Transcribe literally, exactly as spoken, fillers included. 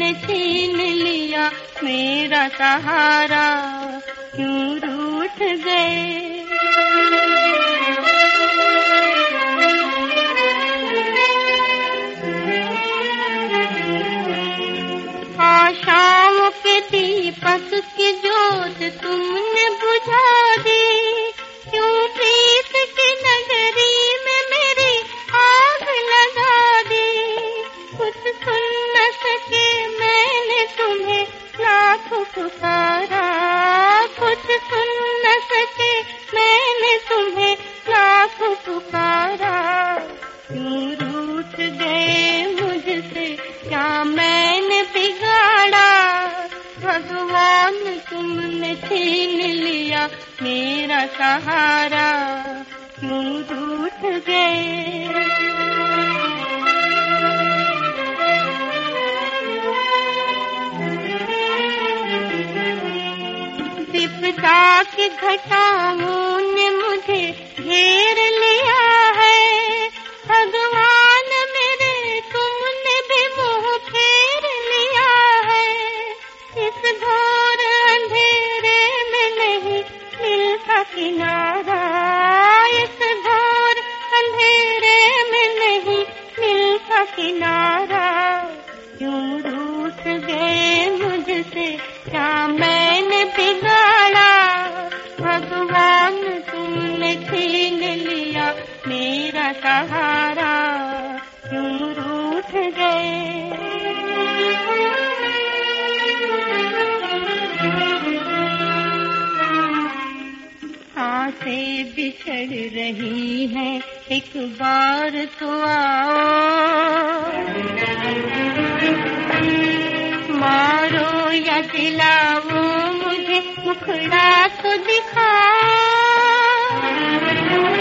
तुमने छीन लिया मेरा सहारा, क्यों रूठ गए। आशाओं के दीपक की जोत तुमने बुझा दी, क्यों प्रीत की नगरी में मेरी आग लगा दी। कुछ सुन न सके मैंने तुम्हें लाख पुकारा, कुछ सुन न सके मैंने तुम्हें लाख पुकारा, क्यों रूठ गए मुझसे, क्या मैंने बिगाड़ा। भगवान तुमने छीन लिया मेरा सहारा, क्यों रूठ गए। विपदा की घटाओं ने मुझे घेर लिया है, भगवान मेरे तुमने भी मुँह फेर लिया है। इस घोर अंधेरे में नहीं मिलता किनारा, इस घोर अंधेरे में नहीं मिलता किनारा, क्यों रूठ गए मुझसे, क्या मैंने बिगाड़ा। भगवान तुमने छीन लिया मेरा सहारा, क्यों रूठ गए। सांसें बिछड़ रही हैं, एक बार तो आओ, मारो या दिलाओ मुझे मुखड़ा तो दिखाओ।